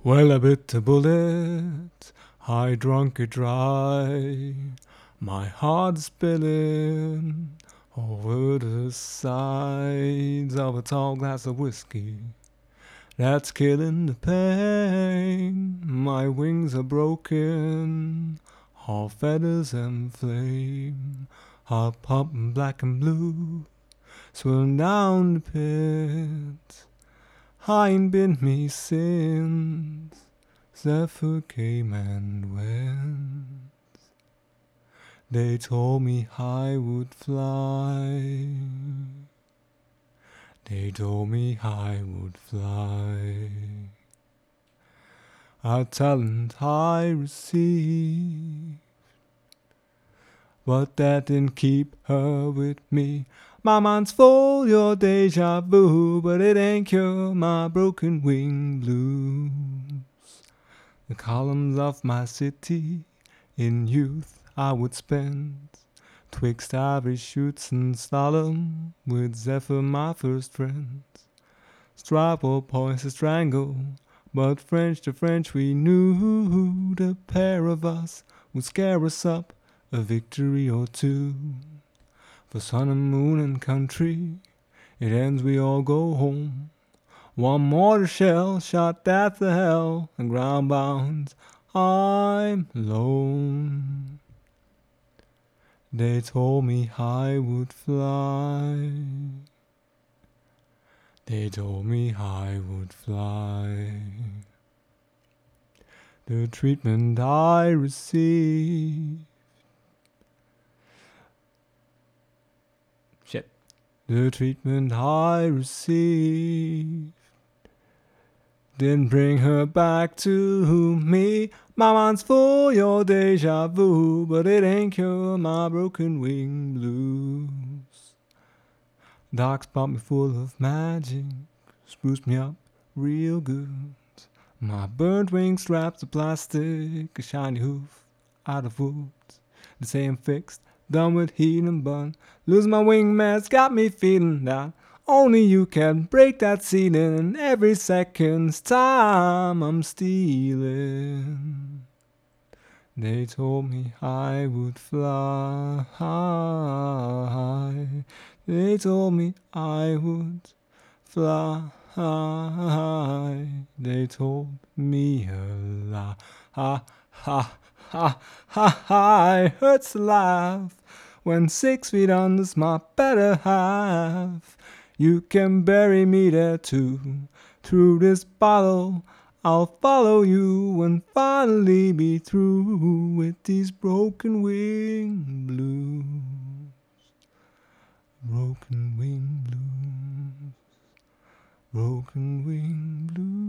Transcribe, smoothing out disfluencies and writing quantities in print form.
Well, I bit the bullet, I drunk it dry. My heart spilling over the sides of a tall glass of whiskey. That's killing the pain. My wings are broken, all feathers and flame. Hop, hop, black and blue, swirling down the pit. I ain't been me since Zephyr came and went. They told me I would fly. They told me I would fly. A talent I received, but that didn't keep her with me. My mind's full, your deja vu, but it ain't cure my broken wing blues. The columns of my city in youth I would spend twixt ivory shoots and slalom with Zephyr, my first friend. Stripe or points to strangle, but French to French we knew the pair of us would scare us up a victory or two. For sun and moon and country, it ends we all go home. One mortar shell shot at the hell and ground bound I'm alone. They told me I would fly. They told me I would fly. The treatment I received. The treatment I received didn't bring her back to me. My mind's full, your deja vu, but it ain't cure my broken wing blues. Doc's pumped me full of magic, spruced me up real good. My burnt wing straps of plastic, a shiny hoof out of wood. They say I'm fixed, done with heat and bun. Lose my wing mask, got me feeling that only you can break that ceiling. And every second's time I'm stealing. They told me I would fly. They told me I would fly. They told me a lie. Ha ha ha ha ha. It hurts to laugh when 6 feet under's my better half. You can bury me there too. Through this bottle I'll follow you and finally be through with these broken wing blues. Broken wing blues. Broken wing blues.